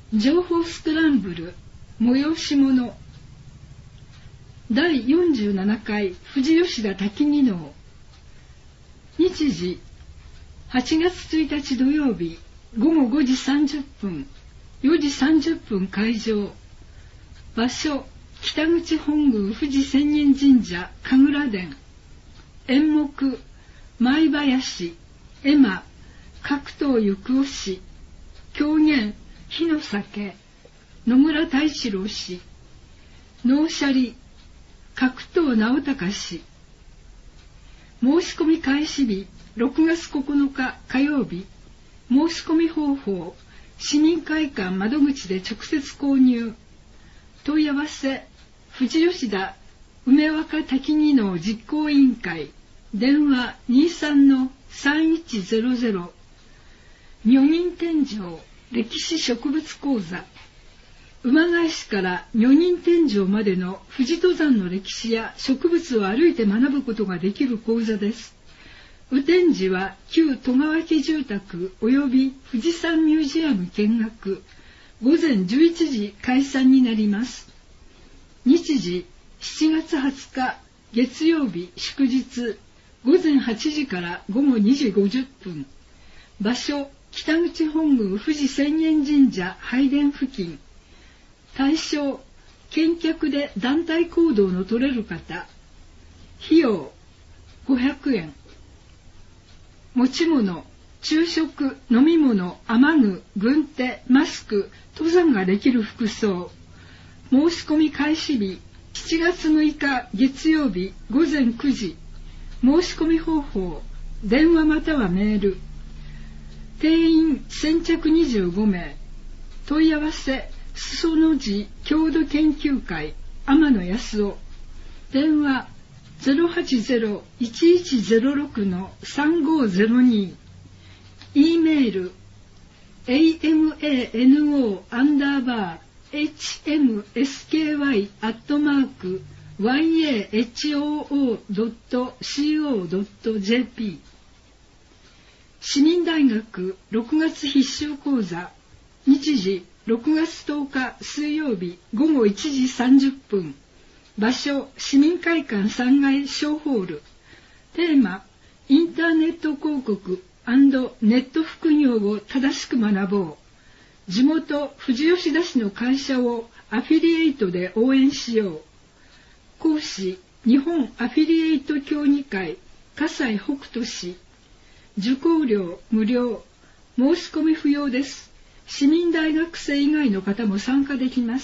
情報スクランブル催し物第47回富士吉田滝技能。日時8月1日土曜日午後5時30分4時30分開場。場所北口本宮富士千円神社神楽殿。演目舞林、絵馬、格闘行雄氏。狂言日の酒、野村太一郎氏。能舎利、格闘直隆氏。申し込み開始日6月9日火曜日。申し込み方法市民会館窓口で直接購入。問い合わせ富士吉田梅若滝技能実行委員会。電話 23-3100。女人天井歴史植物講座。馬返しから女人天井までの富士登山の歴史や植物を歩いて学ぶことができる講座です。雨天時は旧戸川家住宅及び富士山ミュージアム見学。午前11時開催になります。日時7月20日月曜日祝日午前8時から午後2時50分。場所北口本宮富士千円神社拝殿付近。対象見客で団体行動の取れる方。費用500円。持ち物昼食飲み物雨具軍手マスク登山ができる服装。申し込み開始日7月6日月曜日午前9時。申し込み方法電話またはメール。定員先着25名。問い合わせ裾野寺郷土研究会天野康夫。電話 080-1106-3502。E メール amano-hsky@yahoo.co.jp。 市民大学6月必修講座。日時6月10日水曜日午後1時30分。場所市民会館3階小ホール。テーマインターネット広告&ネット副業を正しく学ぼう。地元富士吉田市の会社をアフィリエイトで応援しよう。講師日本アフィリエイト協議会葛西北斗氏。受講料無料。申し込み不要です。市民大学生以外の方も参加できます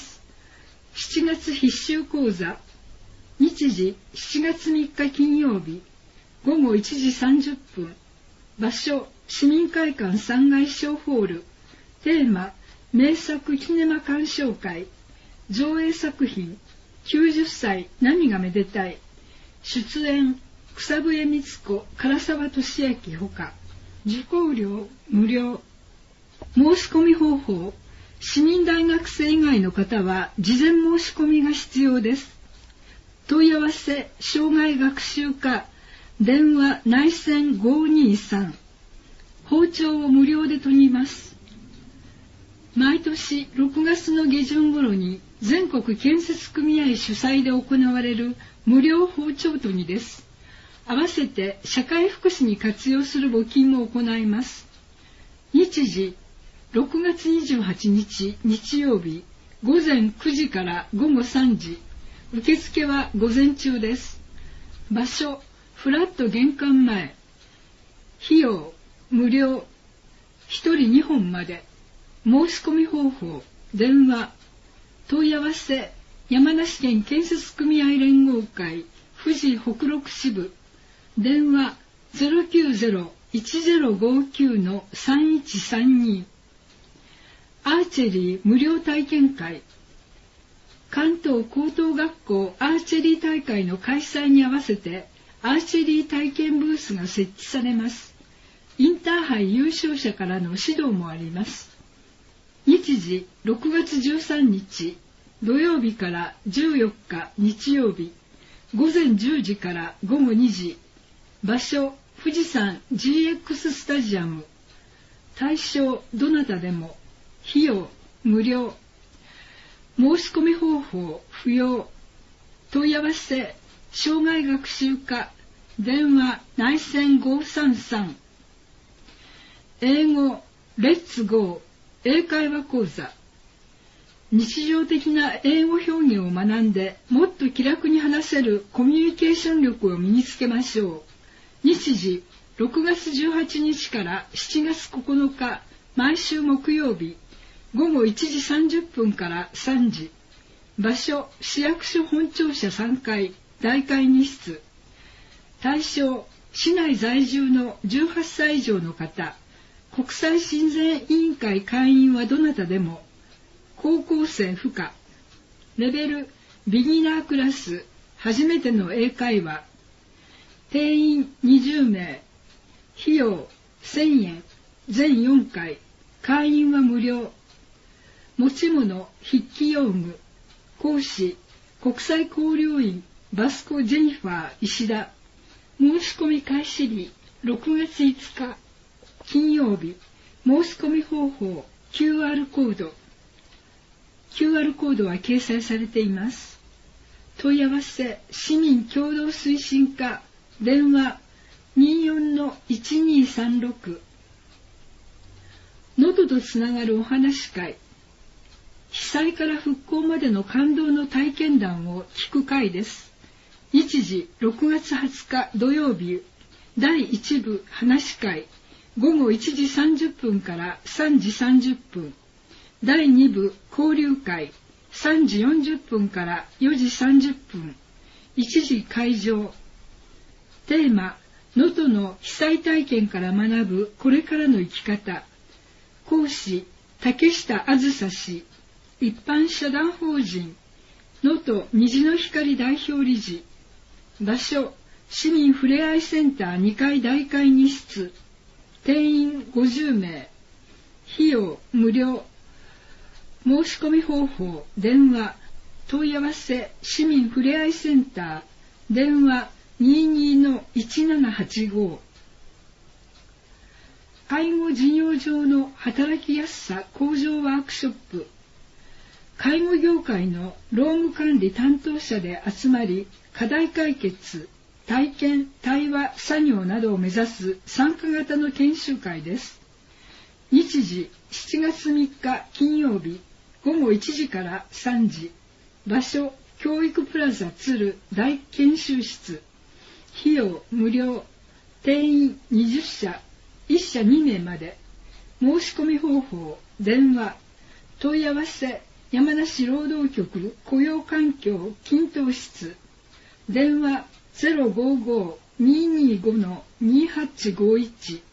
。7月必修講座。日時7月3日金曜日午後1時30分。場所市民会館3階小ホール。テーマ名作キネマ鑑賞会。上映作品90歳何がめでたい。出演草笛光子唐沢俊明ほか。受講料無料。申し込み方法市民大学生以外の方は事前申し込みが必要です。問い合わせ障害学習課電話内線523。包丁を無料で研ぎます。毎年6月の下旬頃に全国建設組合主催で行われる無料包丁研ぎです。合わせて社会福祉に活用する募金も行います。日時6月28日日曜日午前9時から午後3時。受付は午前中です。場所フラット玄関前。費用無料。1人2本まで。申し込み方法電話。問い合わせ山梨県建設組合連合会富士北陸支部。電話 090-1059-3132。アーチェリー無料体験会。関東高等学校アーチェリー大会の開催に合わせてアーチェリー体験ブースが設置されます。インターハイ優勝者からの指導もあります。日時6月13日土曜日から14日日曜日午前10時から午後2時。場所富士山 GX スタジアム。対象どなたでも。費用無料。申し込み方法不要。問い合わせ障害学習課電話内線533。英語レッツゴー英会話講座。日常的な英語表現を学んでもっと気楽に話せるコミュニケーション力を身につけましょう。日時6月18日から7月9日毎週木曜日午後1時30分から3時。場所市役所本庁舎3階大会議室。対象市内在住の18歳以上の方。国際親善委員会会員はどなたでも。高校生不可。レベルビギナークラス初めての英会話。定員20名。費用1000円。全4回。会員は無料。持ち物筆記用具。講師国際交流員バスコ・ジェニファー石田。申し込み開始日6月5日金曜日。申し込み方法 QR コードは掲載されています。問い合わせ市民共同推進課電話 24-1236。 能登とつながるお話会。被災から復興までの感動の体験談を聞く会です。日時6月20日土曜日第1部話会午後1時30分から3時30分。第2部交流会3時40分から4時30分。1時会場。テーマ能登の被災体験から学ぶこれからの生き方。講師竹下あずさ氏。一般社団法人能登虹の光代表理事。場所市民ふれあいセンター2階大会議室。定員50名。費用無料。申し込み方法電話。問い合わせ市民ふれあいセンター電話 22-1785。介護事業上の働きやすさ向上ワークショップ。介護業界の労務管理担当者で集まり、課題解決、体験、対話、作業などを目指す参加型の研修会です。日時7月3日金曜日午後1時から3時。場所教育プラザ鶴大研修室。費用無料。定員20社、1社2名まで。申し込み方法電話。問い合わせ山梨労働局雇用環境均等室。電話 055-225-2851。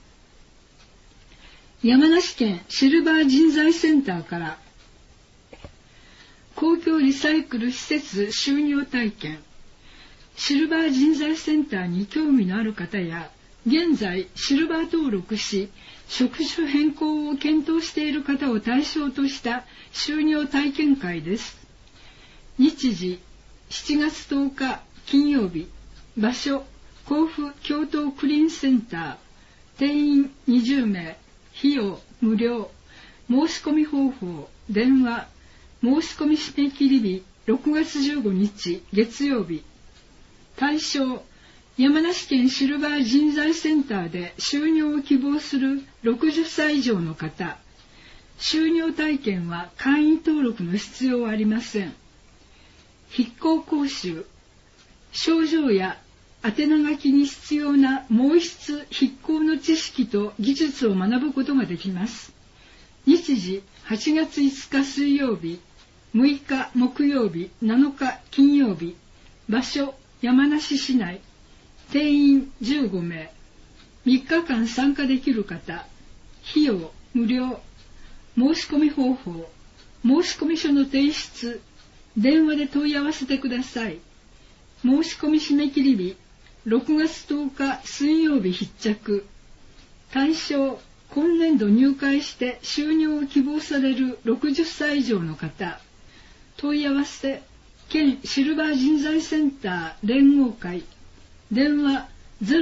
山梨県シルバー人材センターから公共リサイクル施設収入体験。シルバー人材センターに興味のある方や現在シルバー登録し職種変更を検討している方を対象とした収入体験会です。日時7月10日金曜日。場所甲府京都クリーンセンター。定員20名。費用無料。申し込み方法電話。申し込み締め切り日6月15日月曜日。対象山梨県シルバー人材センターで収入を希望する60歳以上の方。収入体験は会員登録の必要はありません。筆行講習。症状や宛名書きに必要な毛筆筆行の知識と技術を学ぶことができます。日時8月5日水曜日、6日木曜日、7日金曜日。場所山梨市内。定員15名。3日間参加できる方。費用無料。申し込み方法。申込書の提出。電話で問い合わせてください。申し込み締め切り日6月10日水曜日必着。対象今年度入会して収入を希望される60歳以上の方。問い合わせ県シルバー人材センター連合会。電話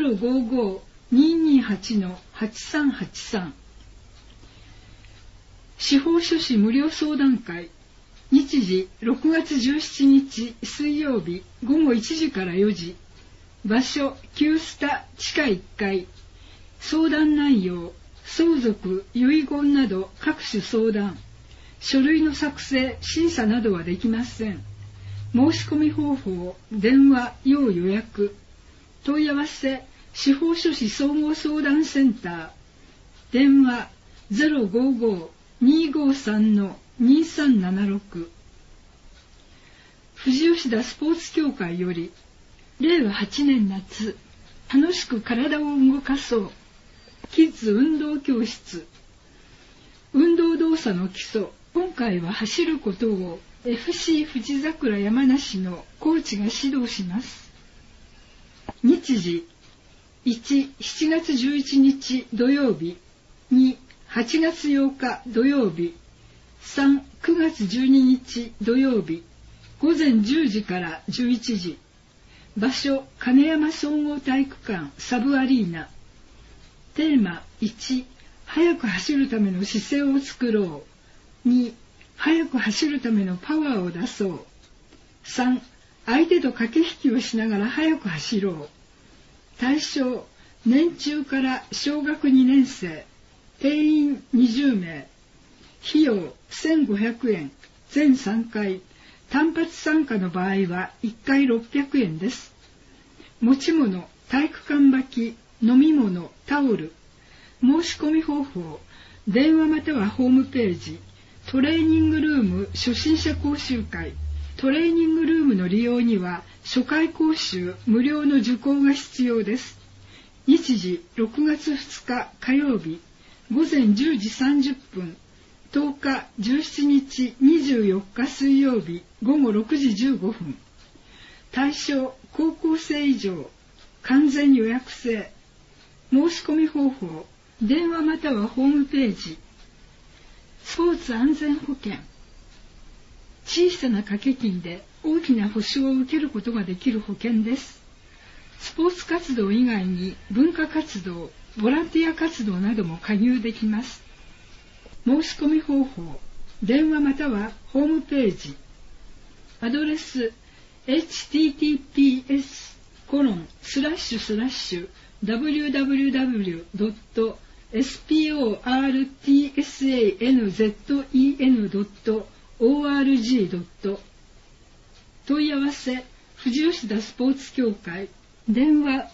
055-228-8383。 司法書士無料相談会、日時6月17日水曜日午後1時から4時、場所旧スタ地下1階、相談内容、相続、遺言など各種相談、書類の作成、審査などはできません。申し込み方法、電話、要予約。問い合わせ、司法書士総合相談センター。電話 055-253-2376。富士吉田スポーツ協会より、令和8年夏、楽しく体を動かそう。キッズ運動教室。運動動作の基礎。今回は走ることを FC 富士桜山梨のコーチが指導します。日時1、7月11日土曜日、2、8月8日土曜日、3、9月12日土曜日、午前10時から11時。場所、金山総合体育館サブアリーナ。テーマ1、速く走るための姿勢を作ろう。2、速く走るためのパワーを出そう。3、相手と駆け引きをしながら速く走ろう。対象、年中から小学2年生。定員20名。費用1500円。全3回。単発参加の場合は1回600円です。持ち物、体育館履き、飲み物、タオル。申し込み方法、電話またはホームページ。トレーニングルーム初心者講習会。トレーニングルームの利用には初回講習無料の受講が必要です。日時6月2日火曜日午前10時30分、10日17日24日水曜日午後6時15分。対象高校生以上。完全予約制。申し込み方法、電話またはホームページ。スポーツ安全保険。小さな掛け金で大きな保証を受けることができる保険です。スポーツ活動以外に文化活動、ボランティア活動なども加入できます。申し込み方法、電話またはホームページ。アドレス https://www.sportsanzen.org. 問い合わせ、富士吉田スポーツ協会。電話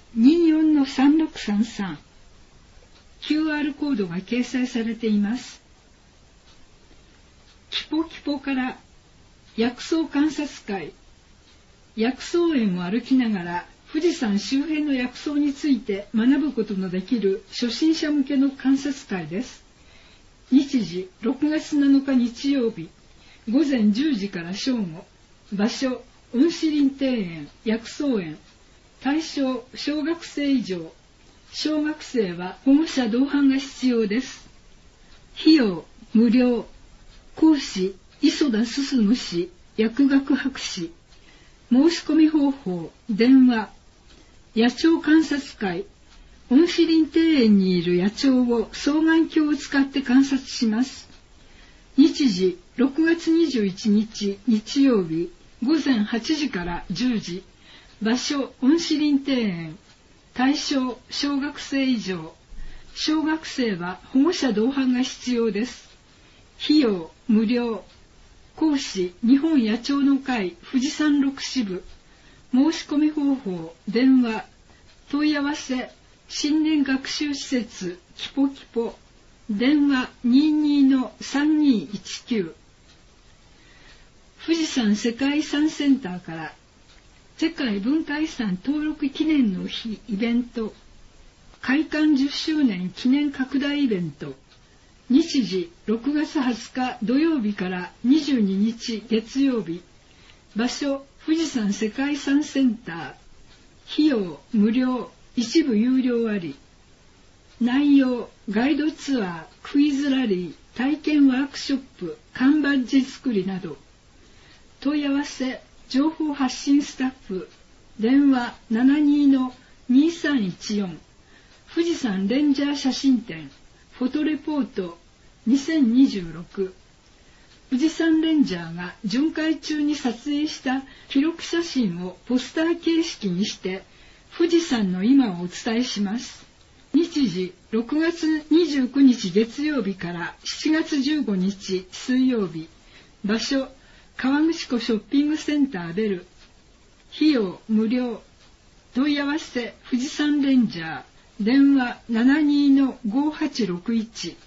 24-3633。QR コードが掲載されています。キポキポから薬草観察会。薬草園を歩きながら富士山周辺の薬草について学ぶことのできる初心者向けの観察会です。日時6月7日日曜日午前10時から正午。場所雲子林庭園薬草園。対象小学生以上。小学生は保護者同伴が必要です。費用無料。講師磯田進氏薬学博士。申し込み方法、電話。野鳥観察会。雲子林庭園にいる野鳥を双眼鏡を使って観察します。日時6月21日日曜日午前8時から10時。場所雲子林庭園。対象小学生以上。小学生は保護者同伴が必要です。費用無料。講師日本野鳥の会富士山麓支部。申し込み方法、電話。問い合わせ、新年学習施設キポキポ。電話 22-3219。富士山世界遺産センターから世界文化遺産登録記念の日イベント。開館10周年記念拡大イベント。日時6月20日土曜日から22日月曜日。場所富士山世界遺産センター。費用無料、一部有料あり。内容ガイドツアー、クイズラリー、体験ワークショップ、缶バッジ作りなど。問い合わせ情報発信スタッフ。電話 72-2314。富士山レンジャー写真展フォトレポート 2026富士山レンジャーが巡回中に撮影した記録写真をポスター形式にして富士山の今をお伝えします。日時6月29日月曜日から7月15日水曜日。場所川口湖ショッピングセンターベル。費用無料。問い合わせ富士山レンジャー。電話 72-5861。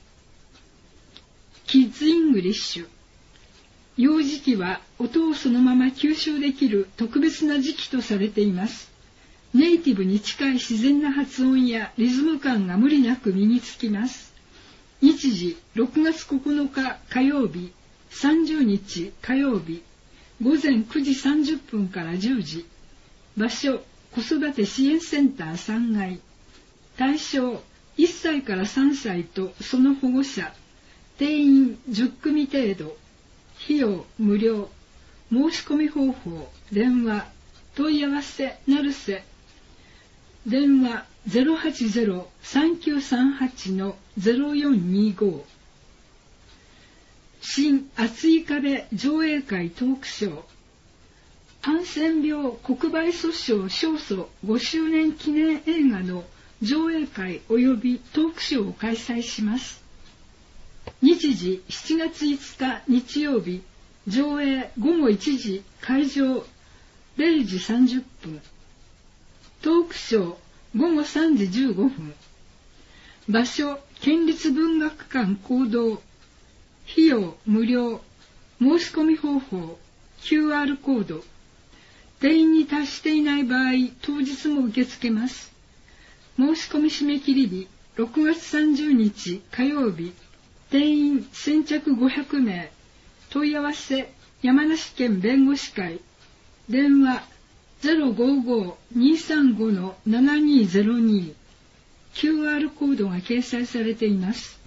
キッズイングリッシュ。幼児期は音をそのまま吸収できる特別な時期とされています。ネイティブに近い自然な発音やリズム感が無理なく身につきます。日時6月9日火曜日、30日火曜日、午前9時30分から10時。場所子育て支援センター3階。対象1歳から3歳とその保護者。定員10組程度。費用無料。申し込み方法電話。問い合わせ成瀬。電話 080-3938-0425。新厚い壁上映会トークショー。ハンセン病国賠訴訟勝訴5周年記念映画の上映会及びトークショーを開催します。日時7月5日日曜日、上映午後1時、会場0時30分。トークショー午後3時15分。場所県立文学館講堂。費用無料。申し込み方法 QR コード。定員に達していない場合、当日も受け付けます。申し込み締め切り日6月30日火曜日。定員先着500名。問い合わせ山梨県弁護士会。電話 055-235-7202。QR コードが掲載されています。